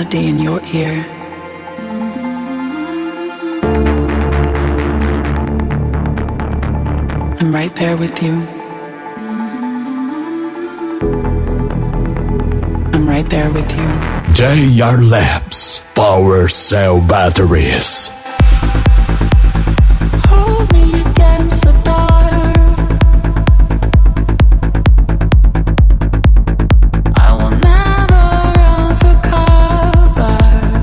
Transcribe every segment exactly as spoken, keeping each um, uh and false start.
melody in your ear. I'm right there with you. I'm right there with you. J R Labs Power Cell Batteries. Hold me against the dark. I will never run for cover.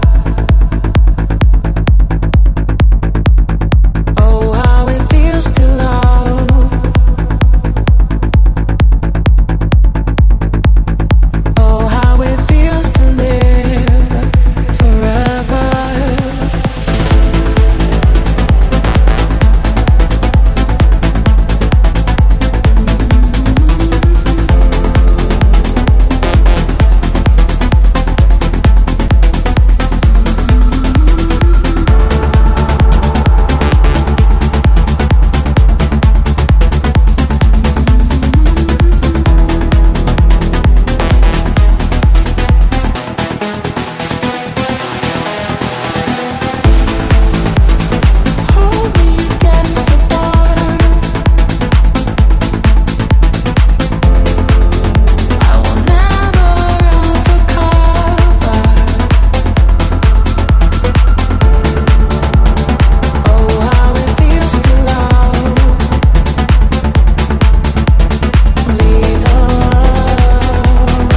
Oh, how it feels to love. Oh, how it feels to live forever. Hold me against the dark. I will never run for cover. Oh, how it feels to love. Leave the world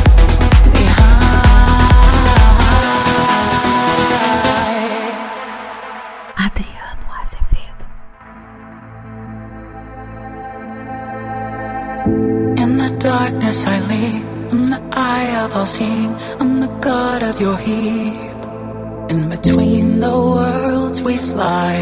behind. Adriano Azevedo. In the darkness I lead, I'm the eye of all seeing, I'm the god of your heap. In between the worlds we fly.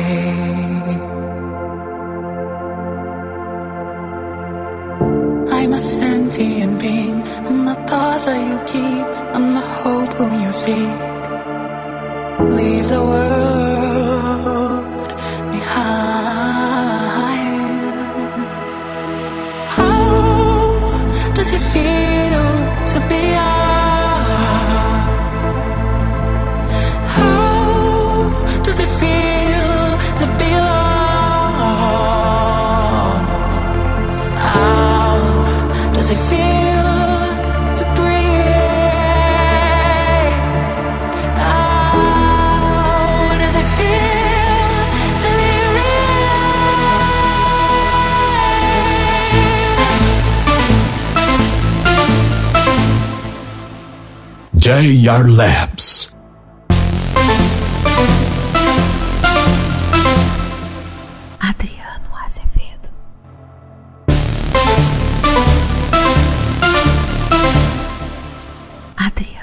I'm a sentient being, I'm the thoughts that you keep, I'm the hope who you seek. Leave the world behind. How does it feel to be young? How does it feel to be alone? How does it feel to breathe? How does it feel to be real? J R Labs. Adriano Azevedo. Adriano